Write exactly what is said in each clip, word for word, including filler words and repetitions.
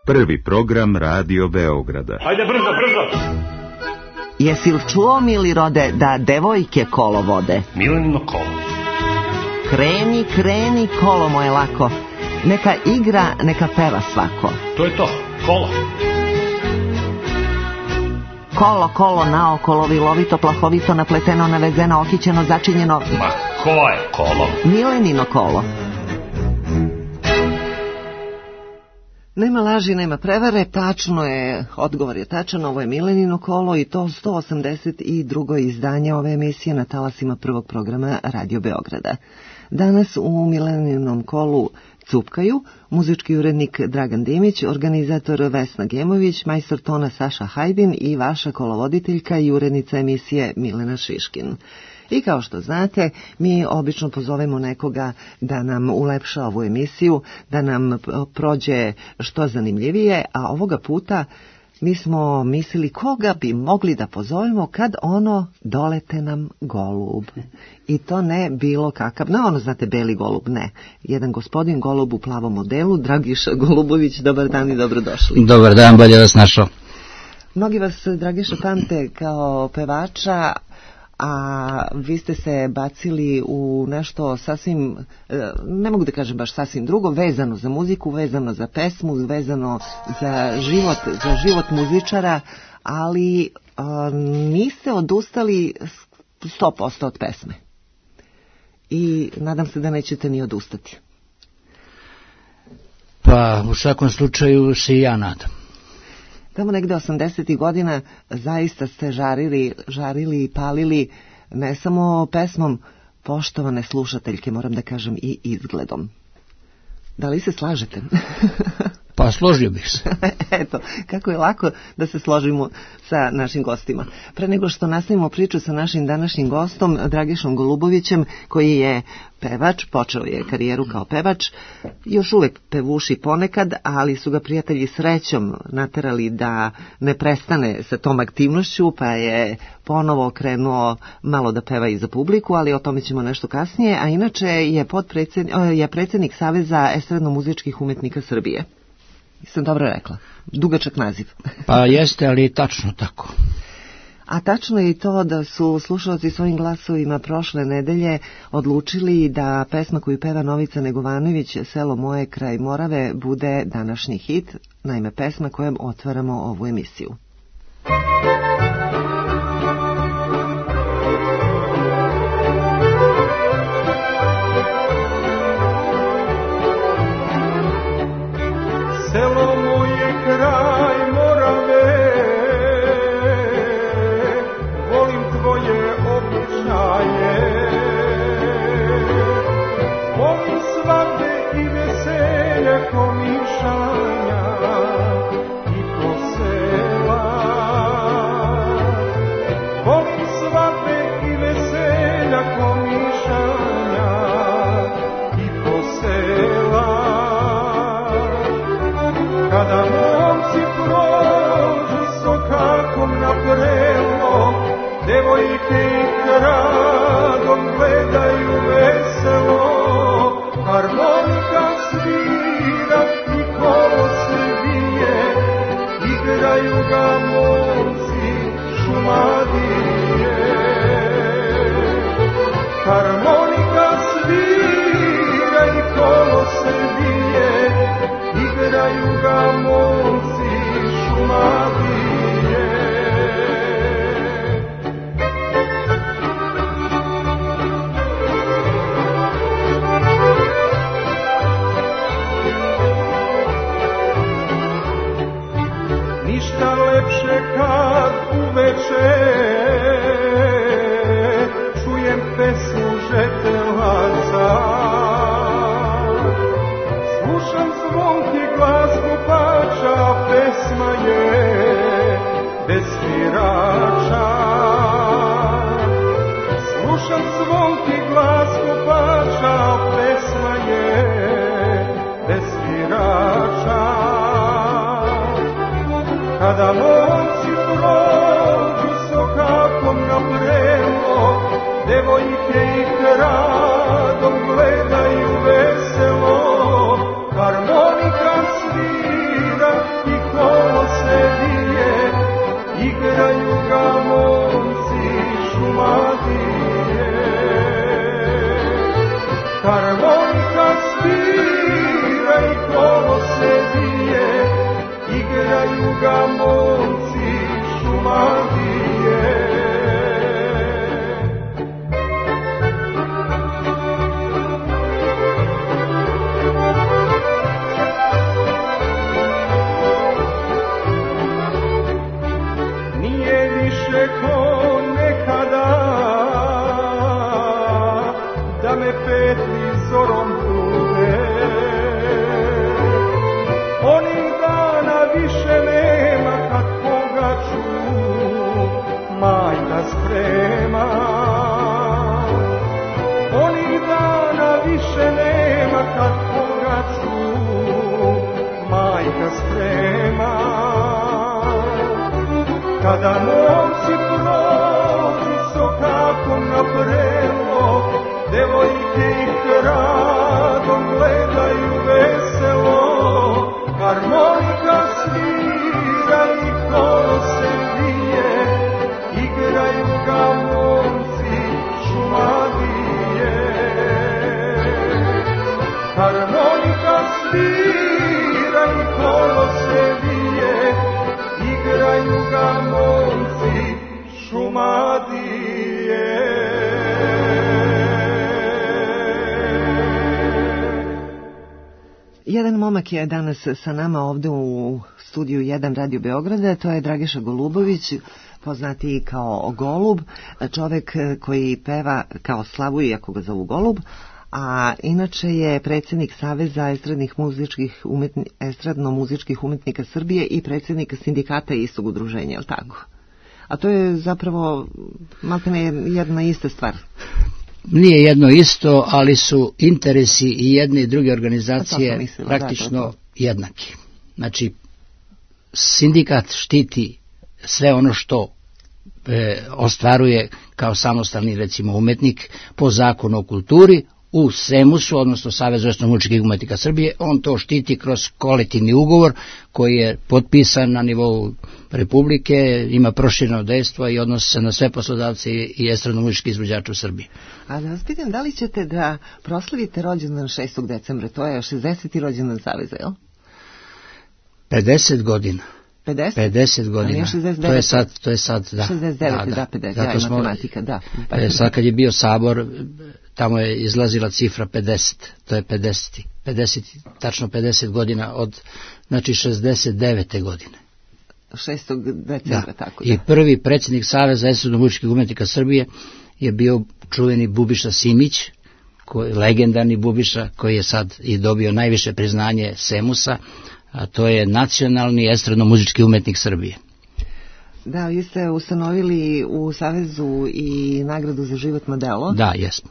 Prvi program Radio Beograda. Hajde brzo, brzo! Jesi li čuo, mili rode, da devojke kolo vode? Milenino kolo. Kreni, kreni, kolo moje lako. Neka igra, neka peva svako. To je to, kolo. Kolo, kolo, naokolo, vilovito, plahovito, napleteno, navezeno, okićeno, začinjeno. Ma ko je kolo? Milenino kolo. Nema laži, nema prevare, tačno je, odgovor je tačan, ovo je Milenino kolo i to sto osamdeset drugo izdanje ove emisije na talasima prvog programa Radio Beograda. Danas u Mileninom kolu cupkaju muzički urednik Dragan Dimić, organizator Vesna Gemović, majstor tona Saša Hajdin i vaša kolovoditeljka i urednica emisije Milena Šiškin. I kao što znate, mi obično pozovemo nekoga da nam ulepša ovu emisiju, da nam prođe što zanimljivije, a ovoga puta mi smo mislili koga bi mogli da pozovemo kad ono dolete nam golub. I to ne bilo kakav, ne ono znate beli golub, ne. Jedan gospodin golub u plavom modelu, Dragiša Golubović, dobar dan i dobrodošli. Dobar dan, bolje vas našao. Mnogi vas, Dragiša, pamte kao pevača, a vi ste se bacili u nešto sasvim, ne mogu da kažem baš sasvim drugo, vezano za muziku, vezano za pesmu, vezano za život, za život muzičara, ali a, niste odustali sto posto od pesme. I nadam se da nećete ni odustati. Pa u svakom slučaju se i ja nadam. Tamo negde osamdesetih godina zaista ste žarili, žarili i palili ne samo pesmom, poštovane slušateljke, moram da kažem i izgledom. Da li se slažete? Pa složio bih se. Eto, kako je lako da se složimo sa našim gostima. Pre nego što nastavimo priču sa našim današnjim gostom, Dragišom Golubovićem, koji je pevač, počeo je karijeru kao pevač, još uvek pevuši ponekad, ali su ga prijatelji srećom naterali da ne prestane sa tom aktivnošću, pa je ponovo krenuo malo da peva i za publiku, ali o tome ćemo nešto kasnije, a inače je, je predsjednik Saveza estradno-muzičkih umetnika Srbije. Sam dobro rekla. Dugačak naziv. Pa jeste, ali tačno tako. A tačno je i to da su slušalci svojim glasovima prošle nedelje odlučili da pesma koju peva Novica Negovanović, Selo moje kraj Morave, bude današnji hit, naime pesma kojom otvaramo ovu emisiju. Selo moje kraj Morave, volim tvoje običaje, volim svadbe i veselja komišanja i posela. Volim svadbe i veselja komišanja i posela. Kada momci prođu sokakom na prelo, devojke ih radom gledaju veselo. Harmonika svira i kolo se bije, igraju ga momci Šumadije. Harmonika svira i kolo se bije, igraju ga momci Šumadije. Ništa lepše kad uveče čujem pesmu žetelaca. Slušam zvonki glas kupača, pesma je bez svirača. Slušam zvonki glas kupača, pesma je bez svirača. Kada momci prođu sokakom na prelo, devojke ih radom gledaju veselo. Harmonika svira više nema kad pogaču majka sprema. Onih dana više nema kad pogaču majka sprema. Kada momci prođu sokakom na prelo, devojke ih radom gledaju veselo. Harmonika svira i kolo se bije, igraju ga momci Šumadije. Harmonika svira i kolo se bije, igraju ga momci Šumadije. Jedan momak je danas sa nama ovde u studiju jedan Radio Beograda, to je Dragiša Golubović, poznatiji kao Golub, čovek koji peva kao Slavu, iako ga zovu Golub, a inače je predsjednik Saveza estradnih muzičkih umetni, estradno-muzičkih umetnika Srbije i predsjednik sindikata istog udruženja, je li tako? A to je zapravo maltene jedna ista stvar. Nije jedno isto, ali su interesi i jedne i druge organizacije mislila, praktično da, to to. jednaki. Znači, sindikat štiti sve ono što e, ostvaruje kao samostalni, recimo, umetnik po zakonu o kulturi u Semusu, odnosno Savezu estradno-muzičkih umetnika Srbije. On to štiti kroz kolektivni ugovor koji je potpisan na nivou Republike, ima prošireno dejstvo i odnosi se na sve poslodavce i estradno-muzički izvođače u Srbiji. A da vas pitam, da li ćete da proslavite rođendan šestog decembra, to je šezdeseti rođendan Saveza, jel? pedeset godina. pedeset? pedeset godina. To je sad, to je sad, da. šezdeset devet, da, da, pedeset, Zato ja, smo, matematika, da. E, sad kad je bio sabor, tamo je izlazila cifra pedeset, to je pedeset, pedeset, tačno pedeset godina od, znači šezdeset devete godine. šestog decembra, da. tako da. I prvi predsjednik Saveza estradno-muzičkih umetnika Srbije je bio čuveni Bubiša Simić, koji, legendarni Bubiša, koji je sad i dobio najviše priznanje Semusa, a to je nacionalni estradno-muzički umetnik Srbije. Da, vi ste ustanovili u Savezu i nagradu za životno delo. Da, jesmo.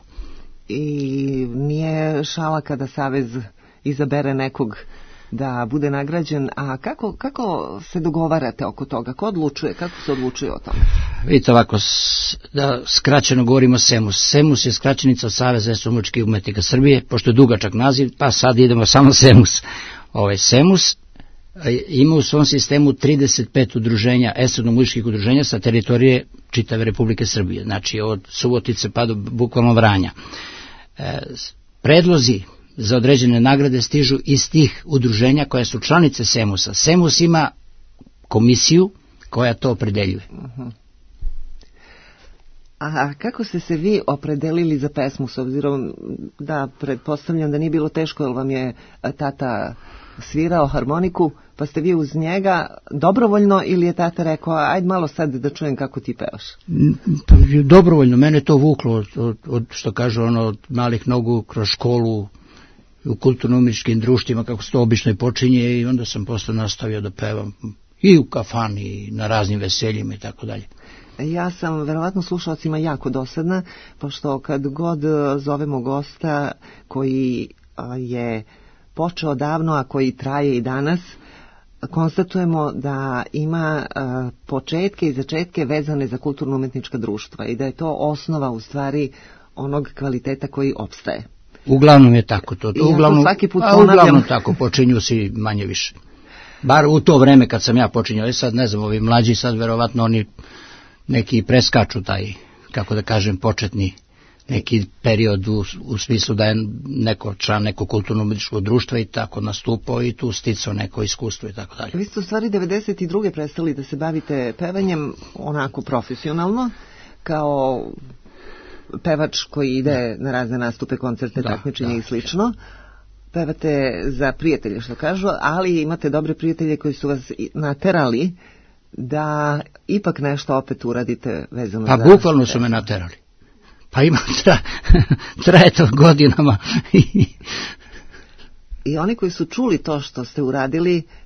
I nije šala kada Savez izabere nekog da bude nagrađen, a kako, kako se dogovarate oko toga? Ko odlučuje? Kako se odlučuje o tome? Vidite ovako, da skraćeno govorimo Semus. Semus je skraćenica od Saveza estradno-muzičkih umetnika Srbije, pošto je dugačak naziv, pa sad idemo samo Semus. Ovaj Semus ima u svom sistemu trideset pet udruženja, estradno-muzičkih udruženja sa teritorije čitave Republike Srbije, znači od Subotice pa do bukvalno Vranja. E, predlozi za određene nagrade stižu iz tih udruženja koja su članice Semusa. Semus ima komisiju koja to opredeljuje. Uh-huh. A kako ste se vi opredelili za pesmu, s obzirom da pretpostavljam da nije bilo teško, jer vam je tata svirao harmoniku, pa ste vi uz njega dobrovoljno, ili je tata rekao, ajde malo sad da čujem kako ti pevaš? Dobrovoljno, mene to vuklo od, od, od što kažu ono, od malih nogu kroz školu, u kulturno-umjetničkim društvima, kako se to obično i počinje, i onda sam posle nastavio da pevam i u kafani, i na raznim veseljima i tako dalje. Ja sam verovatno slušalcima jako dosadna, pošto kad god zovemo gosta koji je počeo davno, a koji traje i danas, konstatujemo da ima početke i začetke vezane za kulturno-umjetnička društva i da je to osnova u stvari onog kvaliteta koji opstaje. Uglavnom je tako to. to uglavnom, svaki put a uglavnom tako, počinju si manje više. Bar u to vreme kad sam ja počinjao, i sad ne znam, ovi mlađi sad verovatno oni neki preskaču taj, kako da kažem, početni neki period u, u smislu da je neko član neko kulturno-umjetničkog društva i tako nastupao i tu sticao neko iskustvo i tako dalje. Vi ste u stvari devedeset druge prestali da se bavite pevanjem onako profesionalno, kao pevač koji ide na razne nastupe, koncerte, takmičenja i slično. Pevate za prijatelje, što kažu, ali imate dobre prijatelje koji su vas naterali da ipak nešto opet uradite vezano pa, za... Pa bukvalno su me naterali. Pa ima, tra, traje to godinama. I oni koji su čuli to što ste uradili,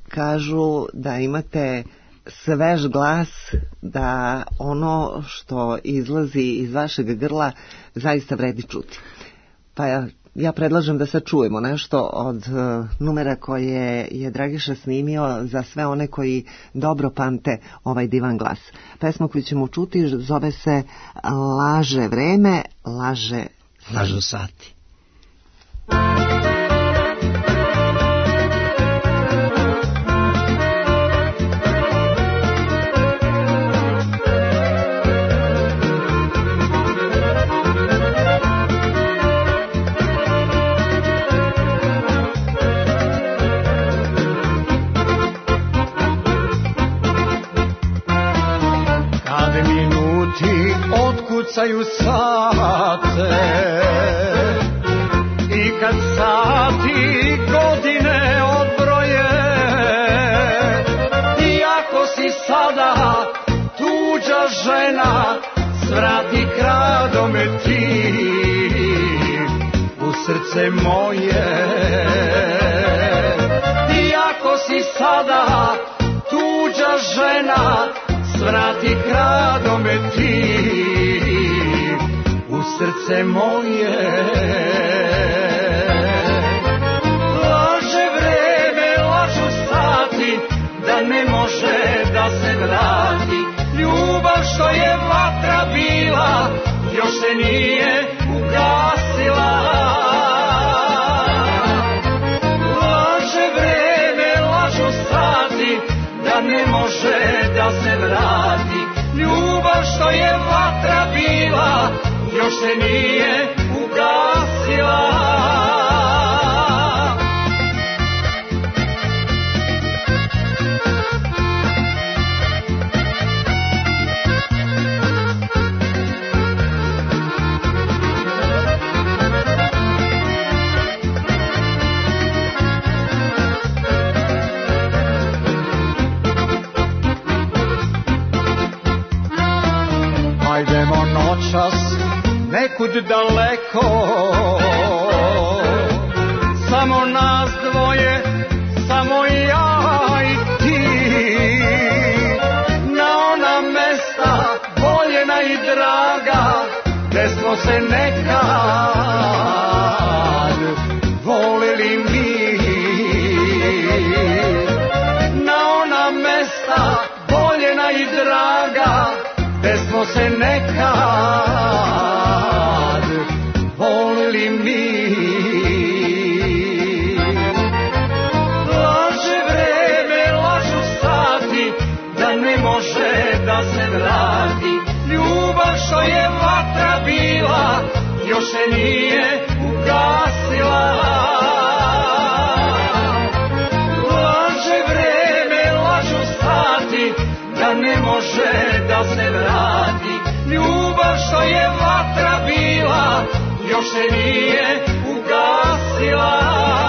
kažu da imate svež glas, da ono što izlazi iz vašeg grla zaista vredi čuti. Pa ja, ja predlažem da sad čujemo nešto od uh, numera koje je Dragiša snimio za sve one koji dobro pamte ovaj divan glas. Pesma koju ćemo čuti zove se Laže vreme, laže lažu sati. Otkucaju sate i kad sati godine odbroje, iako si sada tuđa žena, svrati kradome ti u srce moje. Iako si sada tuđa žena, svrati kradome ti u srce moje. Laže vreme, lažu sati, da ne može da se vrati. Ljubav što je vatra bila, još se nije ugasila. Laže vreme, lažu sati, da ne može da se vrati. Ljubav što je vatra bila, još se nije ugasila. Hajdemo noćas nekud daleko, samo nas dvoje, samo ja i ti, na ona mesta voljena i draga, gde smo se nekad volili mi. Na ona mesta voljena i draga, gde smo se nekad volili mi. Laže vreme, lažu sati, da ne može da se vrati. Ljubav što je vatra bila, još se nije ugasila. Laže vreme, lažu sati, da ne može da se vrati. Ljubav što je vatra bila, još se nije ugasila.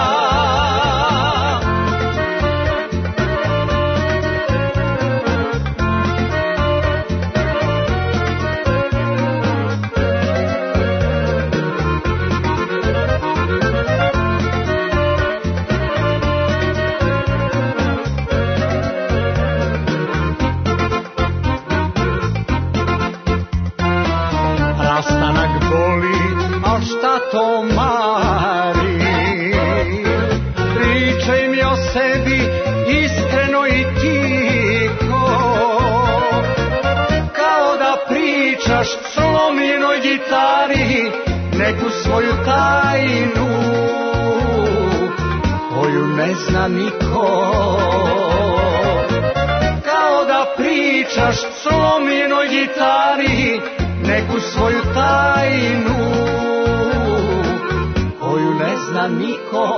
Rastanak boli, al šta to mari? Pričaj mi o sebi iskreno i tiho, kao da pričaš slomljenoj gitari neku svoju tajnu koju ne zna niko. Kao da pričaš slomljenoj gitari neku svoju tajnu koju ne zna niko.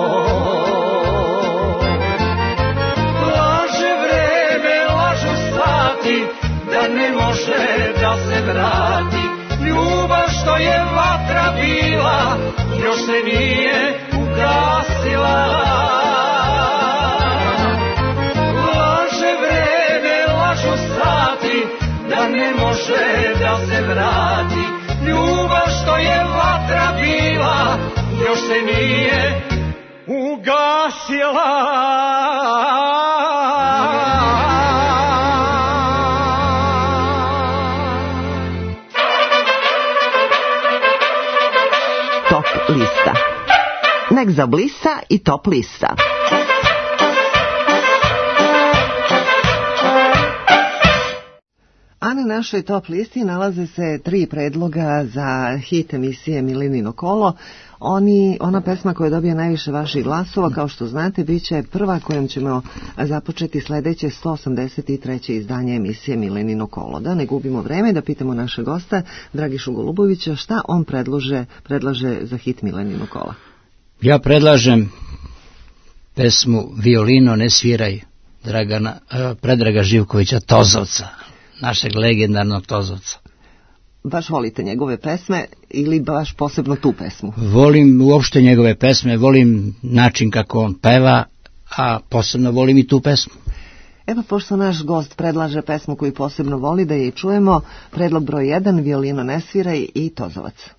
Laže vreme, lažu sati, da ne može da se vrati. Ljubav što je vatra bila, još se nije ugasila. Laže vreme, lažu sati, da ne može da se vrati. Ljubav što je vatra bila, još se nije ugasila. lista. Nek zablista i top lista. A na našoj top listi nalaze se tri predloga za hit emisije Milenino kolo. Oni, ona pesma koja dobije najviše vaših glasova, kao što znate, bit će prva kojom ćemo započeti sledeće sto osamdeset treće izdanje emisije Milenino kolo. Da ne gubimo vreme, da pitamo naše gosta, Dragišu Golubovića, šta on predlože, predlaže za hit Milenino kola. Ja predlažem pesmu Violino ne sviraj Dragana, Predraga Živkovića Tozovca, našeg legendarnog Tozovca. Baš volite njegove pesme ili baš posebno tu pesmu? Volim uopšte njegove pesme, volim način kako on peva, a posebno volim i tu pesmu. Evo, pošto naš gost predlaže pesmu koju posebno voli, da je i čujemo, predlog broj jedan, Violino ne sviraj i Tozovac.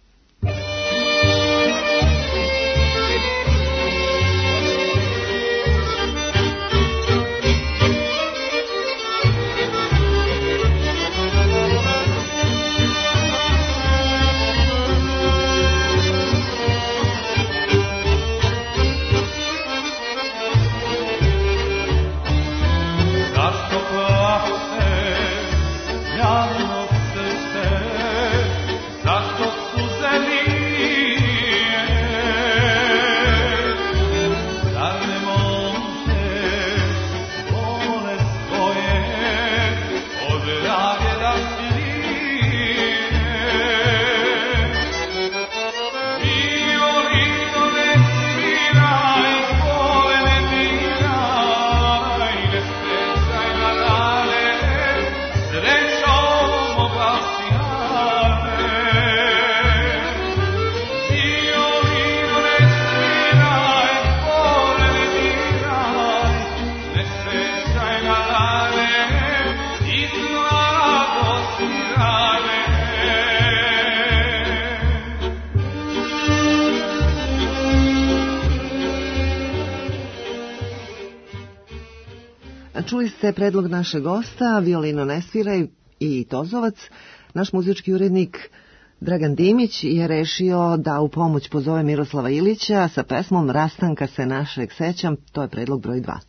Čuli ste predlog našeg gosta, Violino ne sviraj i Tozovac. Naš muzički urednik Dragan Dimić je rešio da u pomoć pozove Miroslava Ilića sa pesmom Rastanka se našeg sećam, to je predlog broj dva.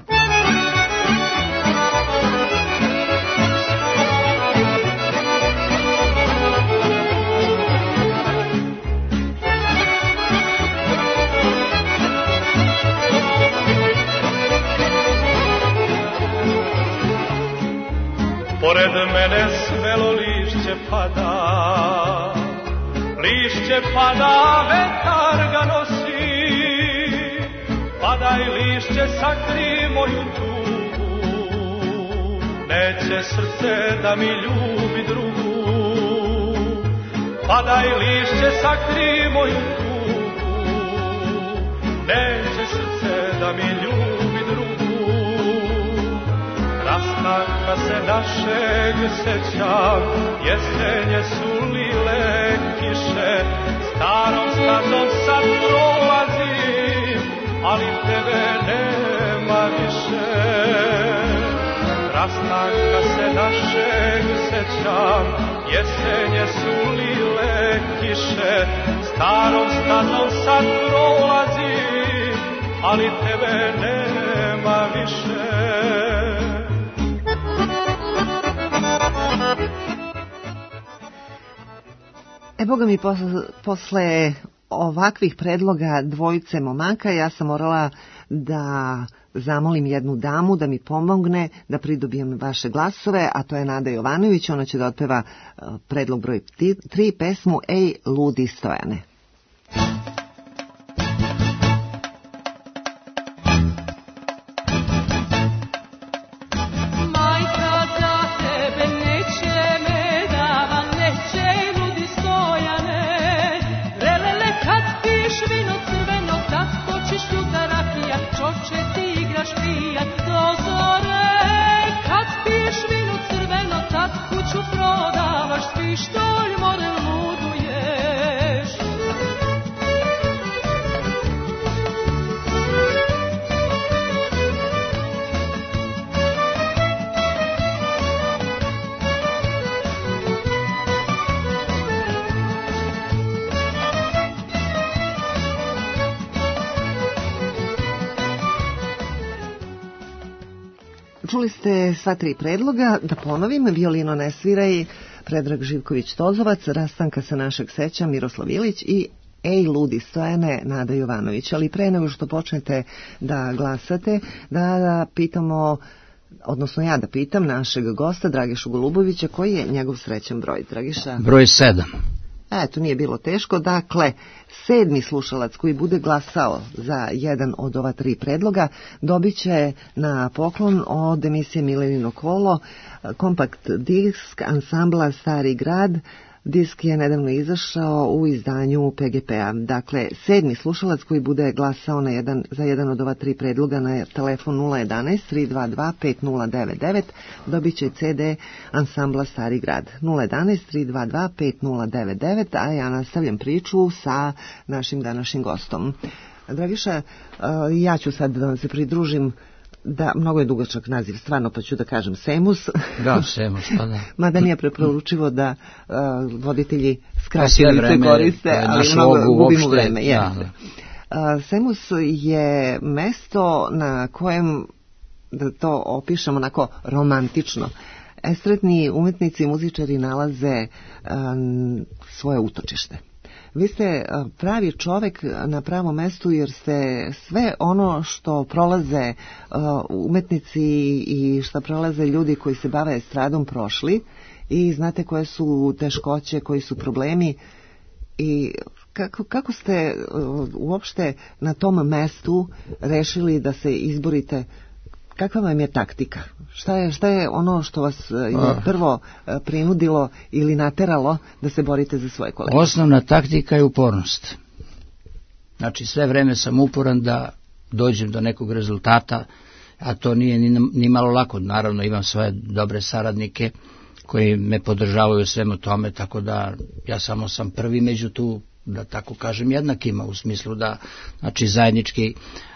Pored mene svelo lišće pada, lišće pada, vetar ga nosi, padaj lišće, sakri moju tugu, neće srce da mi ljubi drugu. Padaj lišće, sakri moju tugu, neće srce da mi ljubi drugu. Rastanka se našeg sećam, jesenje su lile kiše, starom stazom sad prolazim, ali tebe nema više. Rastanka se našeg sećam, jesenje su lile kiše, starom stazom sad prolazim, ali tebe nema više. E, boga mi, posle, posle ovakvih predloga dvojice momaka, ja sam morala da zamolim jednu damu da mi pomogne da pridobijem vaše glasove, a to je Nada Jovanović. Ona će da otpeva predlog broj tri, pesmu Ej, ludi Stojane. Prodavaš pištolj, more luduješ. Čuli ste sva tri predloga, da ponovim, Violino ne sviraj, Predrag Živković-Tozovac, Rastanka sa našeg seća, Miroslav Ilić i Ej ludi Stojane, Nada Jovanović. Ali pre nego što počnete da glasate, da, da pitamo, odnosno ja da pitam našeg gosta, Dragišu Golubovića, koji je njegov srećan broj. Dragiša? Broj sedam. Eto, nije bilo teško. Dakle, sedmi slušalac koji bude glasao za jedan od ova tri predloga dobit će na poklon od emisije Milenino kolo kompakt disk ansambla Stari grad. Disk je nedavno izašao u izdanju P G P-a. Dakle, sedmi slušalac koji bude glasao na jedan, za jedan od ova tri predloga na telefon nula jedanaest tri dva dva pet nula devet devet dobit će C D ansambla Stari grad. nula jedanaest tri dva dva pet nula devet devet, a ja nastavljam priču sa našim današnjim gostom. Dragiša, ja ću sad da vam se pridružim. Da, mnogo je dugačak naziv, stvarno, pa ću da kažem Semus. Da, Semus, pa da. Mada nije preporučivo da uh, voditelji skraćenice koriste, ali mnogo gubimo vreme. Da, da. Uh, Semus je mesto na kojem, da to opišemo onako romantično, estradni umetnici i muzičari nalaze uh, svoje utočište. Vi ste pravi čovek na pravom mestu jer ste sve ono što prolaze umetnici i što prolaze ljudi koji se bave estradom prošli i znate koje su teškoće, koji su problemi i kako, kako ste uopšte na tom mestu rešili da se izborite. Kakva vam je taktika? Šta je, šta je ono što vas je prvo prinudilo ili nateralo da se borite za svoje kolege? Osnovna taktika je upornost. Znači, sve vreme sam uporan da dođem do nekog rezultata, a to nije ni, ni malo lako. Naravno, imam svoje dobre saradnike koji me podržavaju u svemu tome, tako da ja samo sam prvi među tu, da tako kažem, jednakima, u smislu da, znači, zajednički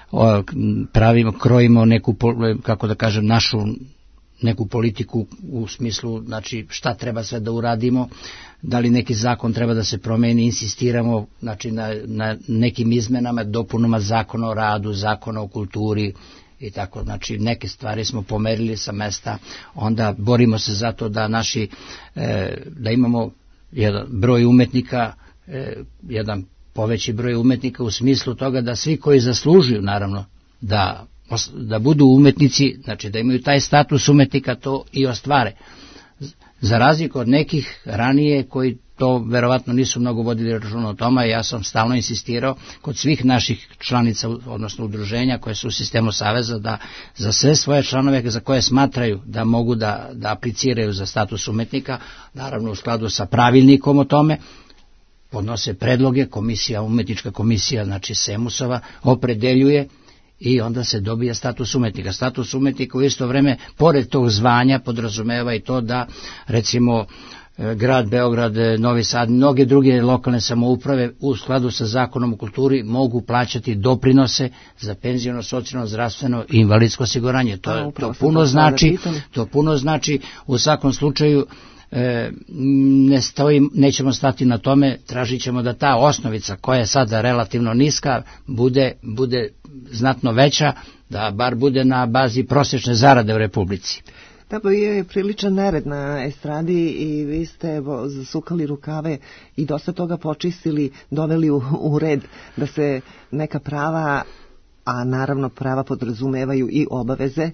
pravimo, krojimo neku, kako da kažem, našu neku politiku u smislu, znači, šta treba sve da uradimo, da li neki zakon treba da se promeni, insistiramo, znači, na, na nekim izmenama, dopunama zakona o radu, zakona o kulturi i tako, znači, neke stvari smo pomerili sa mesta, onda borimo se za to da naši, e, da imamo jedan broj umetnika, e, jedan poveći broj umetnika u smislu toga da svi koji zaslužuju, naravno, da, da budu umetnici, znači da imaju taj status umetnika, to i ostvare. Za razliku od nekih ranije koji to verovatno nisu mnogo vodili računa o tome, ja sam stalno insistirao kod svih naših članica, odnosno udruženja koje su u sistemu saveza, da za sve svoje članove za koje smatraju da mogu da, da apliciraju za status umetnika, naravno u skladu sa pravilnikom o tome, podnose predloge, komisija, umetnička komisija, znači Semusova, opredeljuje i onda se dobija status umetnika. Status umetnika u isto vreme, pored tog zvanja, podrazumeva i to da, recimo, grad Beograd, Novi Sad, mnoge druge lokalne samouprave u skladu sa zakonom o kulturi mogu plaćati doprinose za penziono, socijalno, zdravstveno i invalidsko osiguranje. To, to puno znači, to puno znači u svakom slučaju. E, ne stoji, nećemo stati na tome, tražit ćemo da ta osnovica koja je sada relativno niska bude, bude znatno veća, da bar bude na bazi prosječne zarade u Republici. Da, pa je priličan nered na estradi i vi ste zasukali rukave i dosta toga počistili, doveli u, u red da se neka prava, a naravno prava podrazumevaju i obaveze,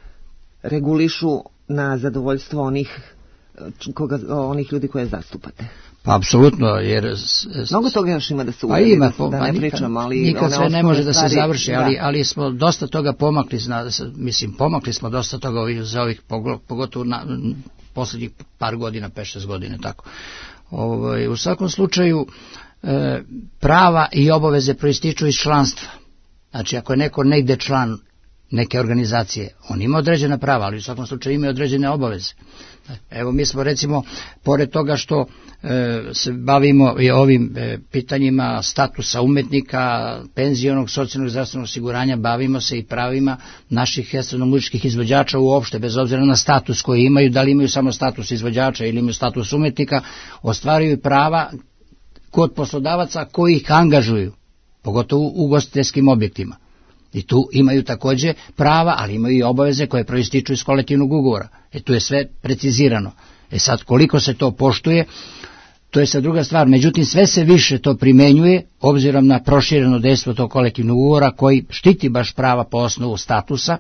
regulišu na zadovoljstvo onih koga, onih ljudi koje zastupate. Pa apsolutno, jer mnogo toga još ima da se uradi, ima, da, da pa ne nikad, pričamo, ali nikad sve ne može da stvari, se završi, da. ali, ali smo dosta toga pomakli, zna, mislim, pomakli smo dosta toga za ovih, pogotovo na posljednjih par godina, pet šest godine, tako. Ovo, u svakom slučaju, e, prava i obaveze proističu iz članstva. Znači, ako je neko negde član neke organizacije, on ima određena prava, ali u svakom slučaju ima određene obaveze. Evo, mi smo, recimo, pored toga što e, se bavimo i ovim e, pitanjima statusa umetnika, penzionog, socijalnog, zdravstvenog osiguranja, bavimo se i pravima naših estradno-muzičkih izvođača uopšte, bez obzira na status koji imaju, da li imaju samo status izvođača ili imaju status umetnika, ostvaruju prava kod poslodavaca koji ih angažuju, pogotovo u ugostiteljskim objektima. I tu imaju takođe prava, ali imaju i obaveze koje proističu iz kolektivnog ugovora. E tu je sve precizirano. E sad, koliko se to poštuje, to je sad druga stvar. Međutim, sve se više to primenjuje, obzirom na prošireno dejstvo tog kolektivnog ugovora, koji štiti baš prava po osnovu statusa.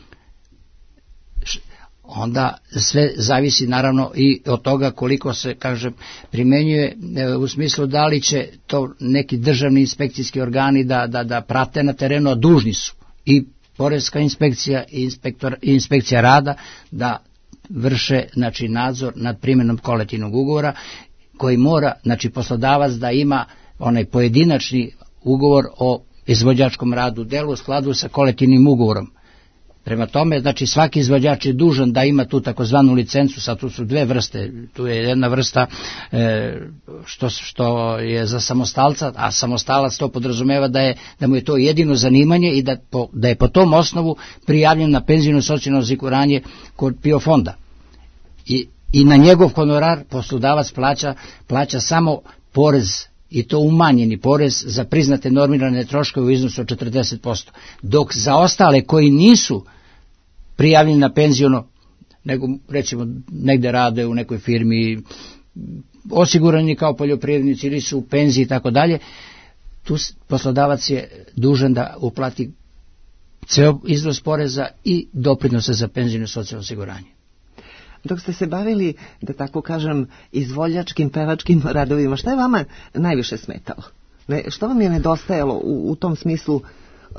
Onda sve zavisi naravno i od toga koliko se, kažem, primenjuje, u smislu da li će to neki državni inspekcijski organi da, da, da prate na terenu, a dužni su i poreska inspekcija i inspektor, inspekcija rada da vrše, znači, nadzor nad primjenom kolektivnog ugovora, koji mora, znači, poslodavac da ima onaj pojedinačni ugovor o izvođačkom radu delu u skladu sa kolektivnim ugovorom. Prema tome, znači, svaki izvođač je dužan da ima tu takozvanu licencu, sad tu su dve vrste, tu je jedna vrsta e, što, što je za samostalca, a samostalac to podrazumeva da, je, da mu je to jedino zanimanje i da, po, da je po tom osnovu prijavljen na penzijno socijalno osiguranje kod P I O fonda. I, i na njegov honorar poslodavac plaća, plaća samo porez, i to umanjeni porez za priznate normirane troškove u iznosu od četrdeset posto, dok za ostale koji nisu prijavljeni na penziono, nego recimo negde rade u nekoj firmi, osigurani kao poljoprivrednici ili su u penziji i tako dalje, tu poslodavac je dužan da uplati ceo iznos poreza i doprinose za penzijno i socijalno osiguranje. Dok ste se bavili, da tako kažem, izvođačkim, pevačkim radovima, šta je vama najviše smetalo? Ne, što vam je nedostajalo u, u tom smislu, uh,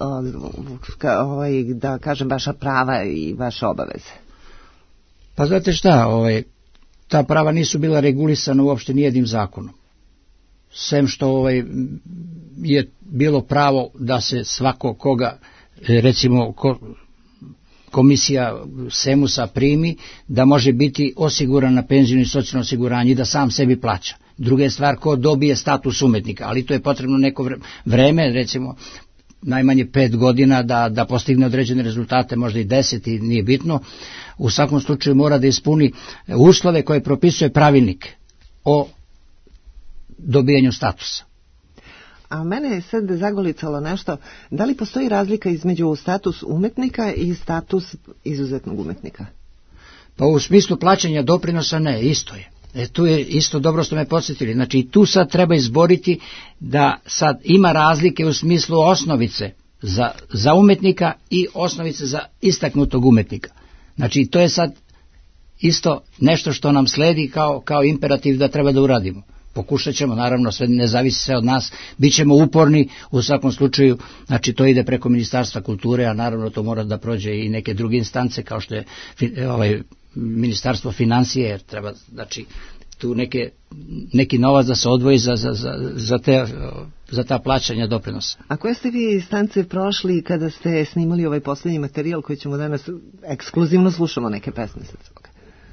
ka, ovaj, da kažem, vaša prava i vaše obaveze? Pa znate šta, ovaj, ta prava nisu bila regulisana uopšte nijednim zakonom. Sem što ovaj, je bilo pravo da se svako koga, recimo, ko, komisija Semusa primi, da može biti osiguran na penzijno i socijalno osiguranje i da sam sebi plaća. Druga je stvar ko dobije status umetnika, ali to je potrebno neko vreme, recimo najmanje pet godina da, da postigne određene rezultate, možda i deset, i nije bitno. U svakom slučaju mora da ispuni uslove koje propisuje pravilnik o dobijanju statusa. A mene je sad zagolicalo nešto, da li postoji razlika između status umetnika i status izuzetnog umetnika? Pa u smislu plaćanja doprinosa ne, isto je. E, tu je isto, dobro što me podsjetili. Znači tu sad treba izboriti da sad ima razlike u smislu osnovice za, za umetnika i osnovice za istaknutog umetnika. Znači to je sad isto nešto što nam sledi kao, kao imperativ da treba da uradimo. Pokušat ćemo, naravno, sve ne zavisi sve od nas, bit ćemo uporni u svakom slučaju, znači to ide preko Ministarstva kulture, a naravno to mora da prođe i neke druge instance kao što je ovaj, Ministarstvo financije, jer treba, znači, tu neke, neki novac da se odvoji za, za, za, za, te, za ta plaćanja doprinosa. A koje ste vi instance prošli kada ste snimali ovaj posljednji materijal koji ćemo danas ekskluzivno slušamo neke pesme sa toga?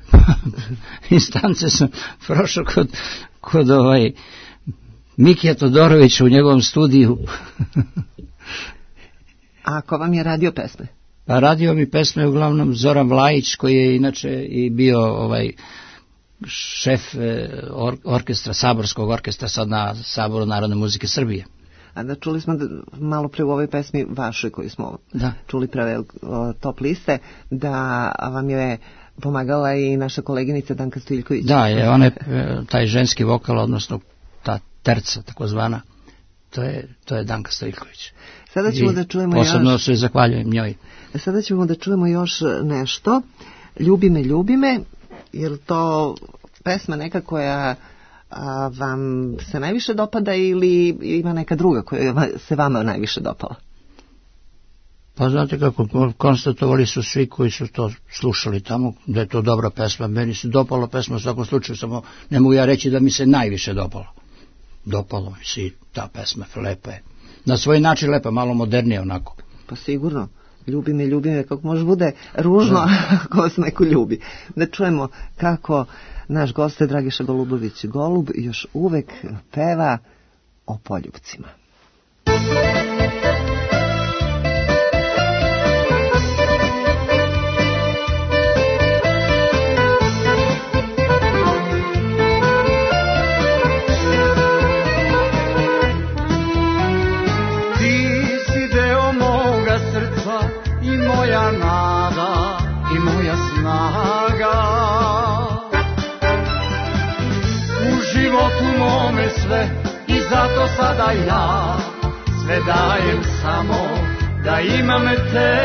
Instance sam prošao kod, kod ovaj Mikija Todorovića u njegovom studiju. A ko vam je radio pesme? Pa radio mi pesme uglavnom Zoran Vlajić, koji je inače i bio ovaj šef or, orkestra, saborskog orkestra sad na Saboru narodne muzike Srbije. A da čuli smo da, malo pre u ovoj pesmi vašoj koju smo da. čuli prave top liste, da vam je pomagala i naša koleginica Danka Stojiljković. Da, je ona je taj ženski vokal, odnosno ta terca takozvana, to je, to je Danka Stojiljković. Sada ćemo I da čujemo posebno još... se zahvaljujem njoj. Sada ćemo da čujemo još nešto. Ljubi me, ljubi me, jer to pesma neka koja a, vam se najviše dopada ili ima neka druga koja se vama najviše dopala? Pa znate kako, konstatovali su svi koji su to slušali tamo, da je to dobra pesma. Meni se dopala pesma u svakom slučaju, samo ne mogu ja reći da mi se najviše dopala. Dopalo mi se i ta pesma, lepa je. Na svoj način lepa, malo modernija onako. Pa sigurno, ljubi me, ljubi me, kako može bude ružno ako vas neko ljubi. Da čujemo kako naš goste Dragiša Golubović Golub još uvek peva o poljubcima. sve i zato sada ja sve dajem samo da imam te.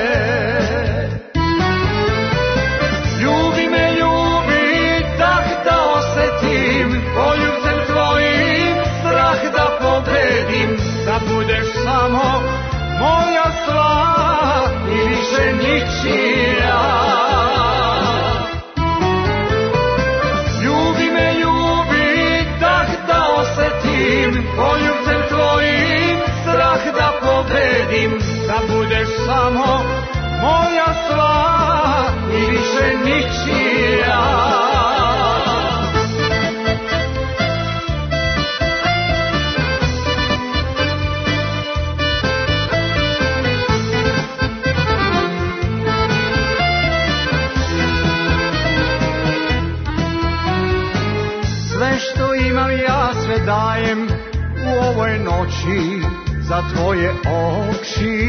Ljubi me, ljubi, tak da osetim poljubcem tvojim, strah da pobredim, da budeš samo moja sva i više ničija. Ljubi me, ljubi, tak da osetim poljubcem tvojim, strah da pobredim, da budeš samo moja sva i više ničija. Sve što imam ja sve dajem u ovoj noći za tvoje oči.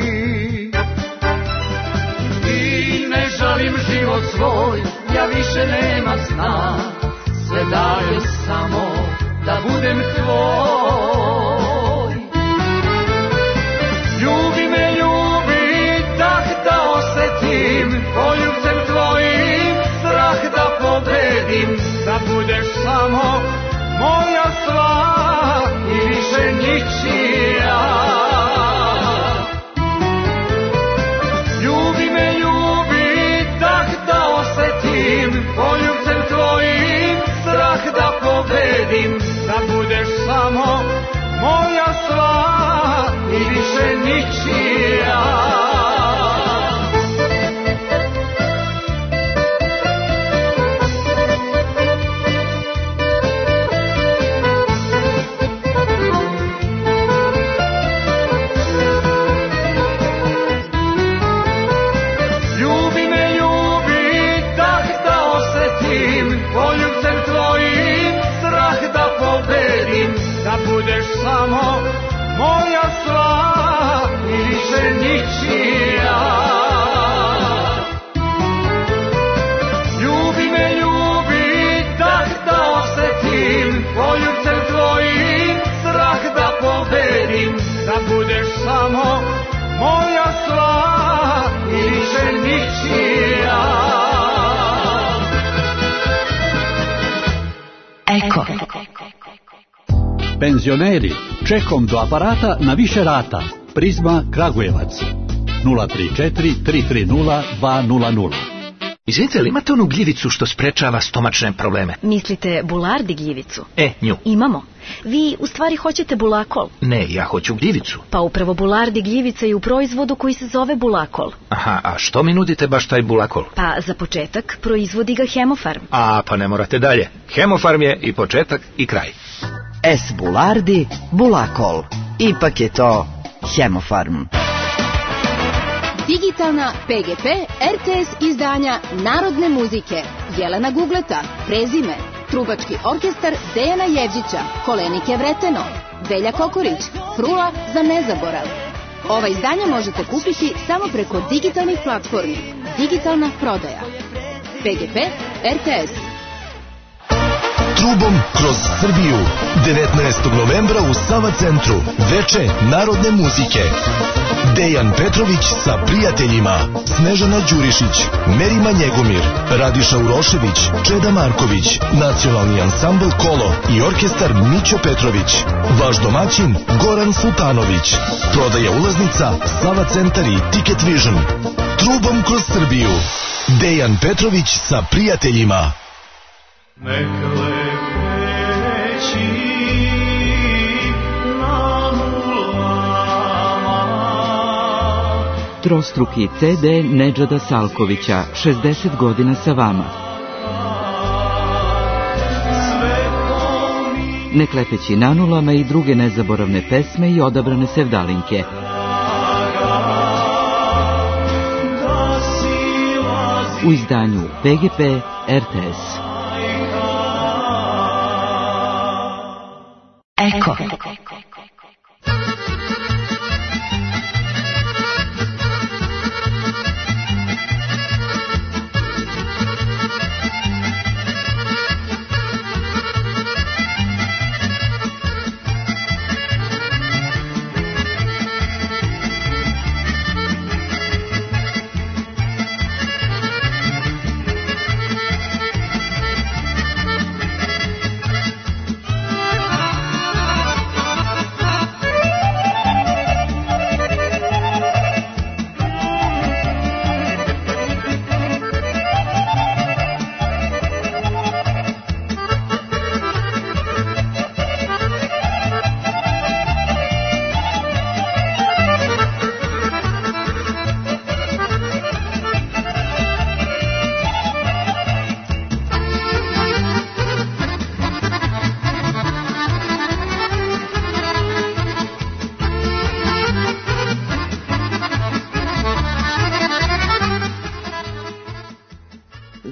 I ne žalim život svoj, ja više nemam sna, sve dajem samo da budem tvoj. Ljubi me, ljubi, tak da osetim poljubcem tvojim, strah da pobredim, da budeš samo moja sva i više ničija. Ljubi me, ljubi, tak da osetim poljubcem tvojim, strah da pobredim, da budeš samo moja sva i više ničija. Poljubcem tvojim, strah da pobedim, da budeš samo moja sva i više ničija. Ljubi me, ljubi, tak da osetim poljubcem tvojim, strah da pobedim, da budeš samo moja sva i više ničija. Eko. Penzioneri, čekom do aparata na više rata. Prizma Kragujevac. nula tri četiri tri tri nula dva nula nula. Izvinite, li imate onu gljivicu što sprečava stomačne probleme? Mislite bulardi gljivicu? E, nju. Imamo. Vi u stvari hoćete bulakol. Ne, ja hoću gljivicu. Pa upravo bulardi gljivica je u proizvodu koji se zove bulakol. Aha, a što mi nudite baš taj bulakol? Pa za početak proizvodi ga Hemofarm. A, pa ne morate dalje. Hemofarm je i početak i kraj. S bulardi, bulakol. Ipak je to Hemofarm. Digitalna P G P R T S izdanja Narodne muzike. Jelena Gugleta, Prezime, Trubački orkestar Dejana Jevđića, Kolenike Vreteno, Velja Kokorić, Frula za nezaborav. Ova izdanja možete kupiti samo preko digitalnih platformi. Digitalna prodaja. P G P R T S. Trubom kroz Srbiju. devetnaestog novembra u Sava centru. Veče narodne muzike. Dejan Petrović sa prijateljima. Snežana Đurišić, Merima Njegomir, Radiša Urošević, Čeda Marković, Nacionalni ansambl Kolo i orkestar Mićo Petrović. Vaš domaćin Goran Sultanović. Prodaja ulaznica Sava centar i Ticket Vision. Trubom kroz Srbiju. Dejan Petrović sa prijateljima. Nek lepeći na mulama. Trostruki C D Nedžada Salkovića, šezdeset godina sa vama. Nek lepeći na nulama i druge nezaboravne pesme i odabrane sevdalinke. U izdanju P G P R T S. Eko.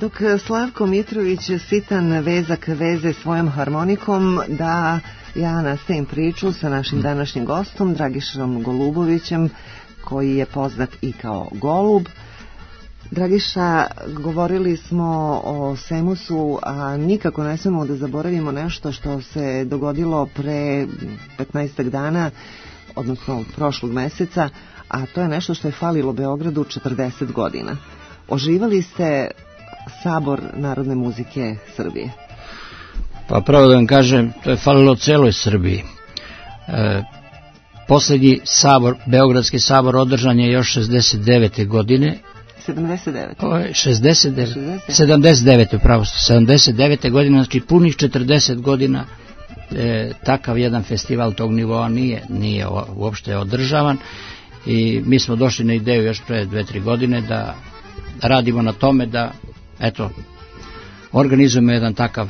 Dok Slavko Mitrović sitan vezak veze svojom harmonikom, da ja nastavim priču sa našim današnjim gostom, Dragišom Golubovićem, koji je poznat i kao Golub. Dragiša, govorili smo o Semusu, a nikako ne smemo da zaboravimo nešto što se dogodilo pre petnaestak dana, odnosno prošlog meseca, a to je nešto što je falilo Beogradu četrdeset godina. Oživali ste Sabor narodne muzike Srbije. Pa pravo da vam kažem, to je falilo celoj Srbiji. E, Poslednji sabor, Beogradski sabor, održan je još šezdeset devete godine. sedamdeset devete. O, šezdeset devete. sedamdeset devete, upravo ste. sedamdeset devete godine, znači punih četrdeset godina e, takav jedan festival tog nivoa nije, nije uopšte održavan i mi smo došli na ideju još pre dve, tri godine da radimo na tome da, eto, organizujemo jedan takav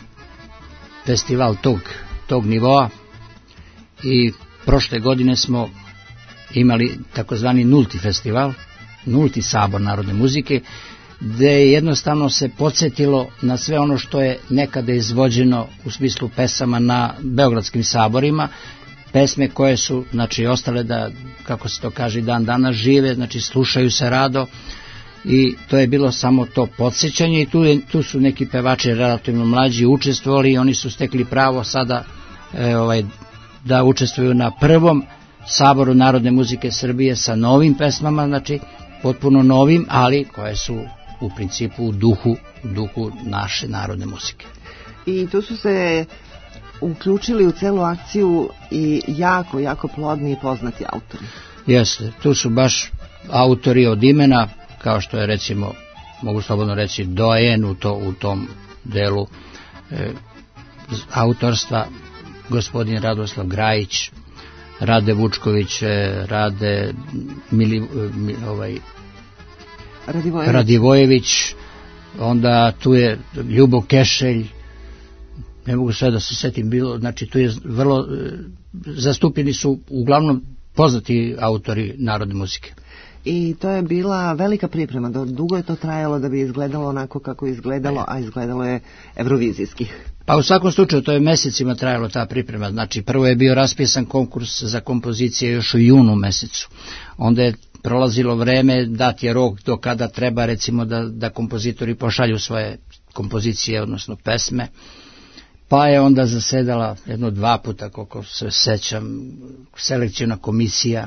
festival tog, tog nivoa i prošle godine smo imali takozvani nulti festival, nulti sabor narodne muzike, gde je jednostavno se podsjetilo na sve ono što je nekada izvođeno u smislu pesama na beogradskim saborima, pesme koje su, znači, ostale da, kako se to kaže, dan danas žive, znači slušaju se rado i to je bilo samo to podsjećanje i tu, je, tu su neki pevači relativno mlađi učestvovali i oni su stekli pravo sada e, ovaj, da učestvuju na prvom saboru narodne muzike Srbije sa novim pesmama, znači potpuno novim, ali koje su u principu u duhu, u duhu naše narodne muzike. I tu su se uključili u celu akciju i jako, jako plodni i poznati autori. Jeste, tu su baš autori od imena, kao što je recimo, mogu slobodno reći, dojen u, to, u tom delu e, autorstva, gospodin Radoslav Grajić, Rade Vučković, Rade Mili, mi, ovaj, Radivojević. Radivojević, onda tu je Ljubo Kešelj, ne mogu sve da se setim, bilo, znači tu je vrlo, zastupljeni su uglavnom poznati autori narodne muzike. I to je bila velika priprema, dugo je to trajalo da bi izgledalo onako kako je izgledalo, a izgledalo je evrovizijski. Pa u svakom slučaju to je mesecima trajalo ta priprema, znači prvo je bio raspisan konkurs za kompozicije još u junu mesecu, onda je prolazilo vreme, dat je rok do kada treba recimo da, da kompozitori pošalju svoje kompozicije, odnosno pesme, pa je onda zasedala jedno dva puta, koliko se sećam, selekciona komisija,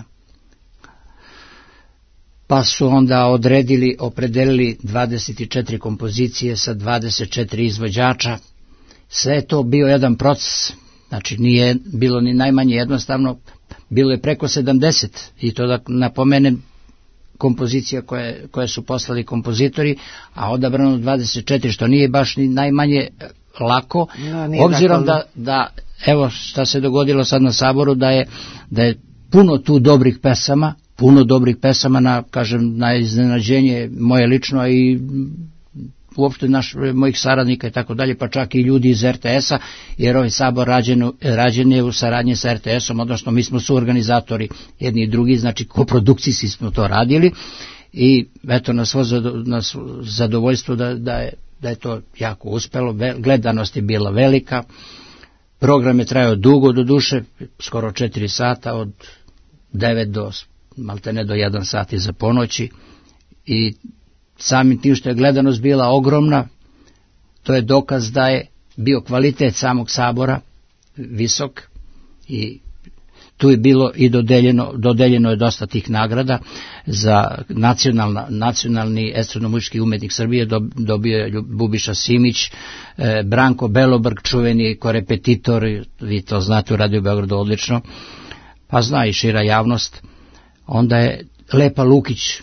pa su onda odredili, opredelili dvadeset četiri kompozicije sa dvadeset četiri izvođača. Sve je to bio jedan proces, znači nije bilo ni najmanje jednostavno, bilo je preko sedamdeset i to da napomenem kompozicija koje, koje su poslali kompozitori, a odabrano dvadeset četiri, što nije baš ni najmanje lako, no, obzirom da, da, evo šta se dogodilo sad na saboru, da je, da je puno tu dobrih pesama, puno dobrih pesama na, kažem, na iznenađenje moje lično i uopšte naš, mojih saradnika i tako dalje, pa čak i ljudi iz er te esa, jer ovaj sabor rađen, rađen je u saradnji sa er te esom, odnosno mi smo suorganizatori jedni i drugi, znači koprodukcijski smo to radili i eto na svo zadovoljstvo da, da, je, da je to jako uspelo, gledanost je bila velika, program je trajao dugo, do duše, skoro četiri sata, od devet do maltene do jedan sat iza ponoći i samim tim što je gledanost bila ogromna, to je dokaz da je bio kvalitet samog sabora visok i tu je bilo i dodeljeno, dodeljeno je dosta tih nagrada za nacionalna, nacionalni estradno-muzički umetnik Srbije, dobio je Bubiša Simić, eh, Branko Belobrg, čuveni korepetitor, vi to znate u Radio Beogradu odlično, pa zna i šira javnost, onda je Lepa Lukić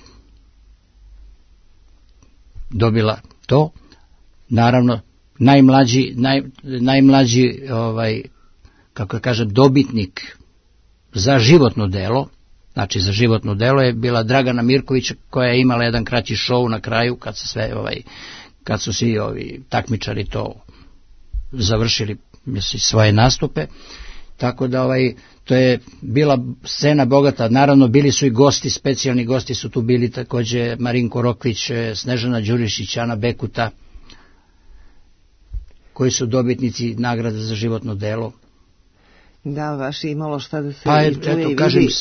dobila to, naravno najmlađi, naj, najmlađi ovaj, kako kažem, dobitnik za životno delo, znači za životno delo je bila Dragana Mirković, koja je imala jedan kraći šou na kraju kad se sve ovaj, kad su svi ovi takmičari to završili, mislim, svoje nastupe. Tako da ovaj, to je bila scena bogata. Naravno, bili su i gosti, specijalni gosti su tu bili također Marinko Rokvić, Snežana Đurišić, Ana Bekuta, koji su dobitnici nagrade za životno delo. Da, baš je imalo šta da se pa, i čuje eto, i kažem, vidi.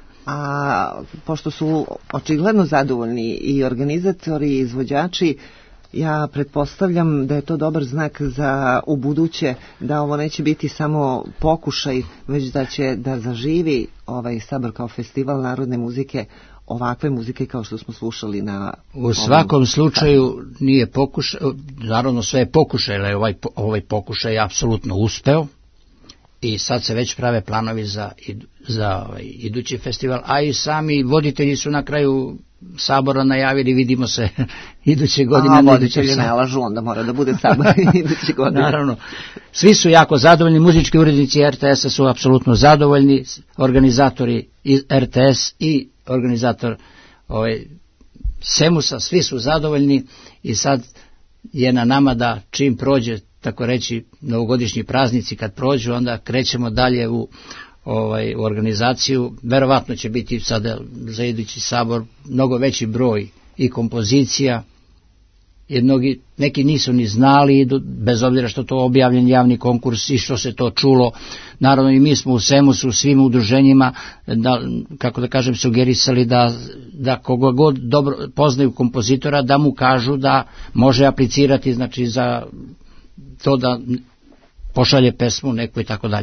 A pošto su očigledno zadovoljni i organizatori i izvođači, ja pretpostavljam da je to dobar znak za ubuduće, da ovo neće biti samo pokušaj, već da će da zaživi ovaj Sabor kao festival narodne muzike, ovakve muzike kao što smo slušali na... U svakom ovom... slučaju nije pokušaj, naravno sve je pokušaj, ali ovaj, ovaj pokušaj je apsolutno uspeo i sad se već prave planovi za, za ovaj, idući festival, a i sami voditelji su na kraju Sabora najavili, vidimo se iduće godine. A voditelji ne lažu, onda mora da bude Sabor iduće godine. Naravno, svi su jako zadovoljni, muzički urednici R T S-a su apsolutno zadovoljni, organizatori R T S i organizator ovaj, Semusa, svi su zadovoljni i sad je na nama da čim prođe, tako reći, novogodišnji praznici, kad prođu, onda krećemo dalje u Ovaj, u organizaciju. Verovatno će biti sada za idući Sabor mnogo veći broj i kompozicija, jer mnogi, neki nisu ni znali, bez obzira što to objavljen javni konkurs i što se to čulo. Naravno i mi smo u Semusu, u svim udruženjima, da, kako da kažem, sugerisali da, da koga god dobro poznaju kompozitora, da mu kažu da može aplicirati, znači za to da pošalje pesmu neku i tako dalje.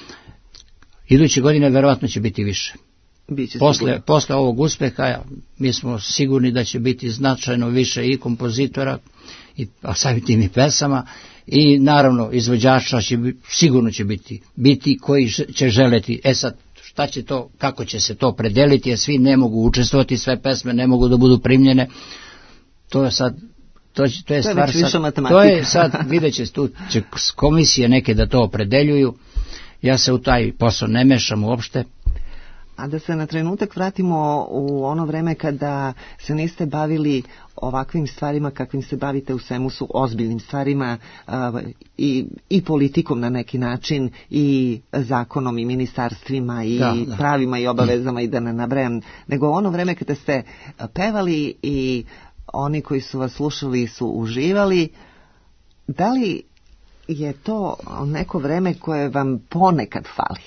Iduće godine verovatno će biti više. Biće posle, posle ovog uspeha mi smo sigurni da će biti značajno više i kompozitora, i, a samim tim i pesama, i naravno izvođača će, sigurno će biti, biti koji će želeti. E sad, šta će to, kako će se to predeliti, jer svi ne mogu učestvovati, sve pesme ne mogu da budu primljene, to je sad... To, to je, to stvar je sad, to je sad, vidjet će, tu će komisije neke da to opredeljuju. Ja se u taj posao ne mešam uopšte. A da se na trenutak vratimo u ono vreme kada se niste bavili ovakvim stvarima kakvim se bavite u Semusu, ozbiljnim stvarima a, i, i politikom na neki način, i zakonom, i ministarstvima, i da, da. pravima i obavezama, i da ne nabrajam, nego ono vreme kada ste pevali i oni koji su vas slušali su uživali. Da li je to neko vreme koje vam ponekad fali?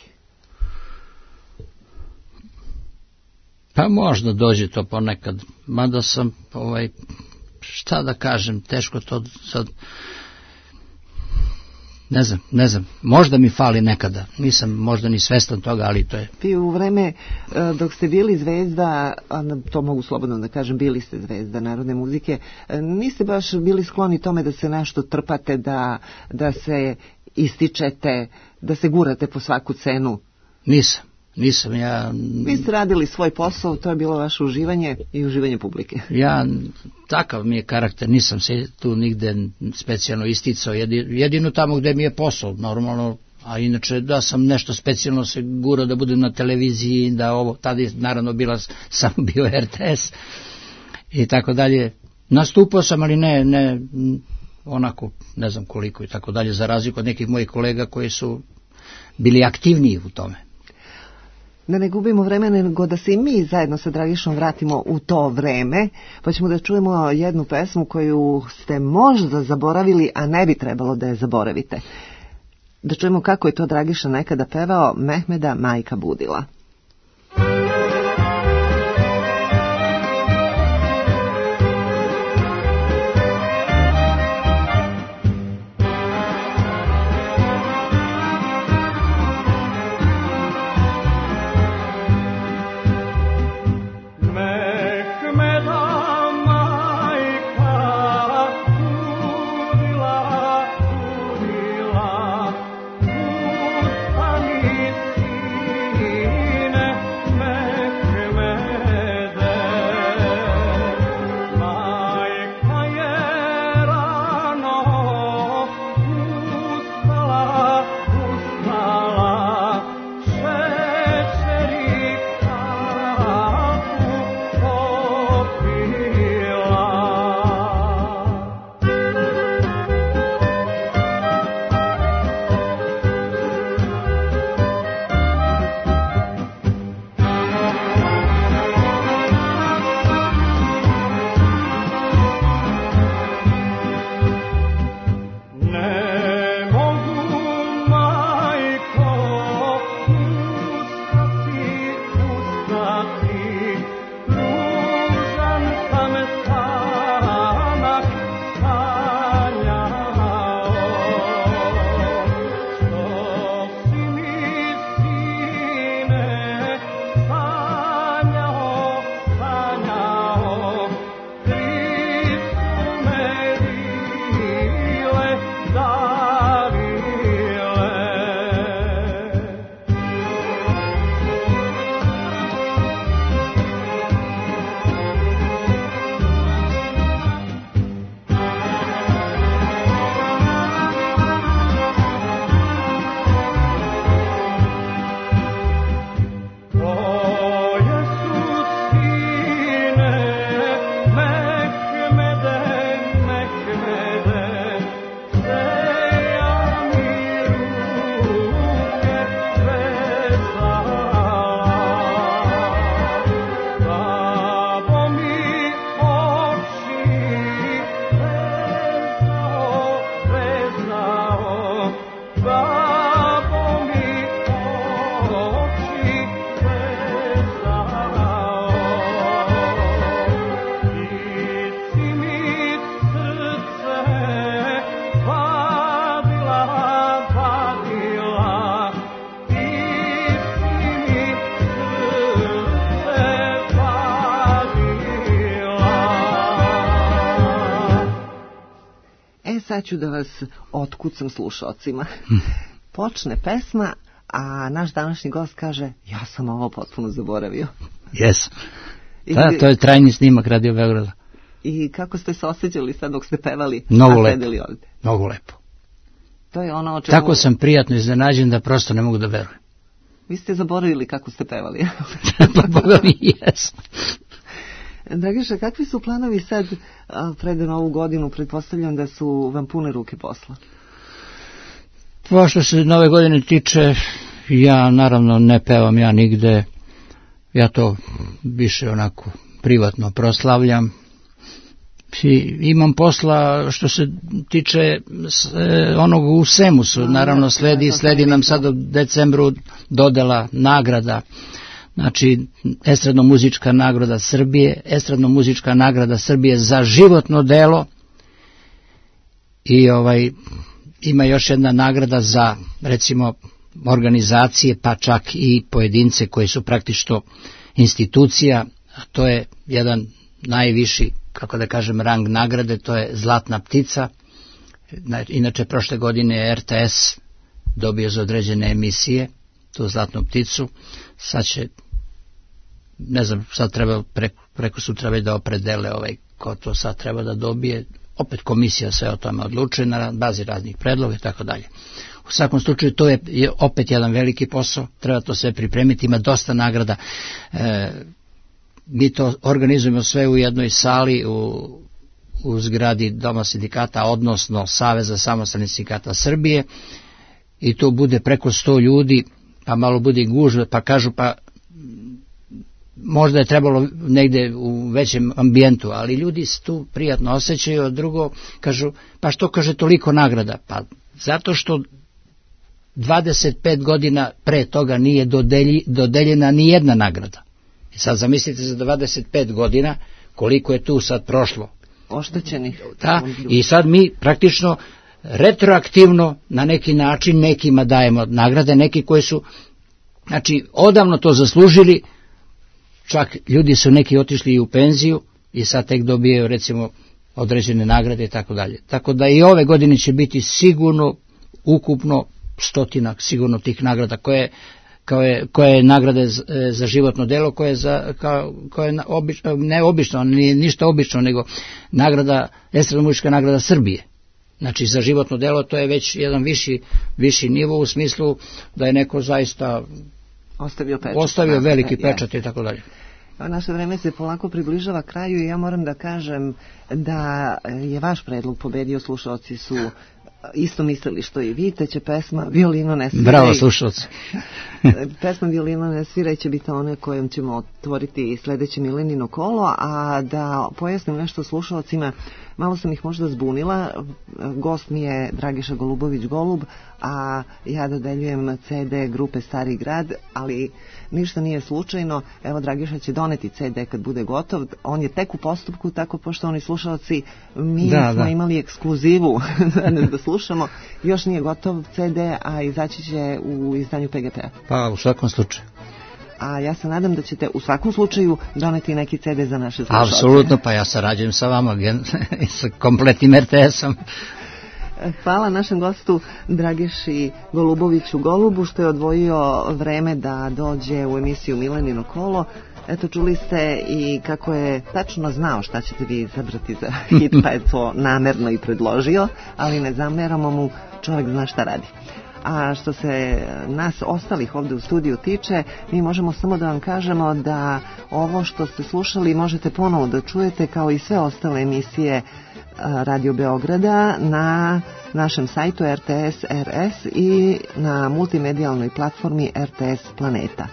Pa možda dođe to ponekad, mada sam, ovaj, šta da kažem, teško to sad, ne znam, ne znam, možda mi fali nekada, nisam možda ni svestan toga, ali to je. Vi u vreme dok ste bili zvezda, to mogu slobodno da kažem, bili ste zvezda narodne muzike, niste baš bili skloni tome da se nešto trpate, da, da se ističete, da se gurate po svaku cenu? Nisam. Nisam ja... Vi ste radili svoj posao, to je bilo vaše uživanje i uživanje publike. Ja, takav mi je karakter, nisam se tu nigde specijalno isticao, jedino tamo gde mi je posao, normalno, a inače da sam nešto specijalno se gurao da budem na televiziji, da ovo, tada je naravno bila, samo bio R T S i tako dalje. Nastupao sam, ali ne, ne, onako, ne znam koliko i tako dalje, za razliku od nekih mojih kolega koji su bili aktivniji u tome. Da ne gubimo vremena, nego da se i mi zajedno sa Dragišom vratimo u to vreme, pa ćemo da čujemo jednu pesmu koju ste možda zaboravili, a ne bi trebalo da je zaboravite. Da čujemo kako je to Dragiša nekada pevao, Mehmeda majka budila. Ustani si E, sad ću da vas otkucam slušalcima. Počne pesma, a naš današnji gost kaže, ja sam ovo potpuno zaboravio. Jes. Da, to je trajni snimak Radio Beograda. I kako ste se osjećali sad dok ste pevali? Mnogo lepo. Ovdje? Mnogo lepo. To je ono o čemu... Tako sam prijatno iznenađen da prosto ne mogu da verujem. Vi ste zaboravili kako ste pevali. Pa Boga mi jes. Dragiša, kakvi su planovi sad pred novu godinu? Pretpostavljam da su vam pune ruke posla. Pa što se nove godine tiče, ja naravno ne pevam ja nigde. Ja to više onako privatno proslavljam. I imam posla što se tiče onog u Semusu, naravno sledi, sledi nam sad u decembru dodela nagrada, znači estradno-muzička nagrada Srbije, estradno-muzička nagrada Srbije za životno delo i ovaj ima još jedna nagrada za recimo organizacije pa čak i pojedince koji su praktično institucija, a to je jedan najviši, kako da kažem, rang nagrade, to je Zlatna ptica. Inače, prošle godine je R T S dobio za određene emisije tu Zlatnu pticu. Sad će, ne znam, sad treba preko, preko sutra već da opredele ovaj, ko to sad treba da dobije. Opet komisija sve o tome odlučuje na bazi raznih predloga i tako dalje. U svakom slučaju to je, je opet jedan veliki posao, treba to sve pripremiti, ima dosta nagrada. E, mi to organizujemo sve u jednoj sali u, u zgradi Doma sindikata, odnosno Saveza samostalnih sindikata Srbije, i to bude preko sto ljudi, pa malo bude gužve, pa kažu pa možda je trebalo negde u većem ambijentu, ali ljudi se tu prijatno osjećaju. A drugo, kažu, pa što kaže toliko nagrada? Pa zato što dvadeset pet godina pre toga nije dodelji, dodeljena ni jedna nagrada. I sad zamislite za dvadeset pet godina koliko je tu sad prošlo. Oštećenih. Da, i sad mi praktično retroaktivno na neki način nekima dajemo nagrade, neki koji su, znači, odavno to zaslužili, čak ljudi su neki otišli i u penziju i sad tek dobijaju recimo određene nagrade i tako dalje. Tako da i ove godine će biti sigurno ukupno stotinak sigurno tih nagrada koje koje koje nagrade za životno delo, koje za kao koje obično, ne obično, nije ništa obično, nego nagrada estradno-muzička nagrada Srbije. Znači za životno delo to je već jedan viši viši nivo u smislu da je neko zaista ostavio pečat, ostavio veliki pečat i tako dalje. Naše vreme se polako približava kraju i ja moram da kažem da je vaš predlog pobedio, slušalci su isto mislili što i vi, te će pesma Violino ne sviraj. Bravo slušalci. Pesma Violino ne sviraj će biti one kojom ćemo otvoriti sledeće Milenino kolo, a da pojasnim nešto slušalcima, malo sam ih možda zbunila. Gost mi je Dragiša Golubović-Golub, a ja dodeljujem C D grupe Stari grad, ali ništa nije slučajno. Evo, Dragiša će doneti C D kad bude gotov. On je tek u postupku, tako poštovani slušalci, mi da, smo da. imali ekskluzivu da slušamo. Još nije gotov C D, a izaći će u izdanju P G P-a. Pa, u svakom slučaju. A ja se nadam da ćete u svakom slučaju doneti neki C D za naše slušalce. Apsolutno, pa ja sarađujem sa vama, sa kompletnim R T S-om. Hvala našem gostu Dragiši Goluboviću Golubu što je odvojio vreme da dođe u emisiju Milenino kolo. Eto, čuli ste i kako je tačno znao šta ćete vi izabrati za hit, pa je to namerno i predložio, ali ne zameramo mu, čovjek zna šta radi. A što se nas ostalih ovdje u studiju tiče, mi možemo samo da vam kažemo da ovo što ste slušali možete ponovo da čujete kao i sve ostale emisije Radio Beograda na našem sajtu R T S R S i na multimedijalnoj platformi R T S Planeta.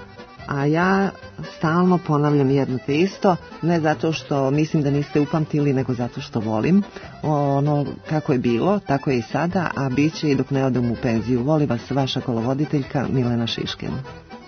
A ja stalno ponavljam jedno te isto, ne zato što mislim da niste upamtili, nego zato što volim. Ono kako je bilo, tako je i sada, a bit će i dok ne odem u penziju. Voli vas vaša kolovoditeljka Milena Šiškin.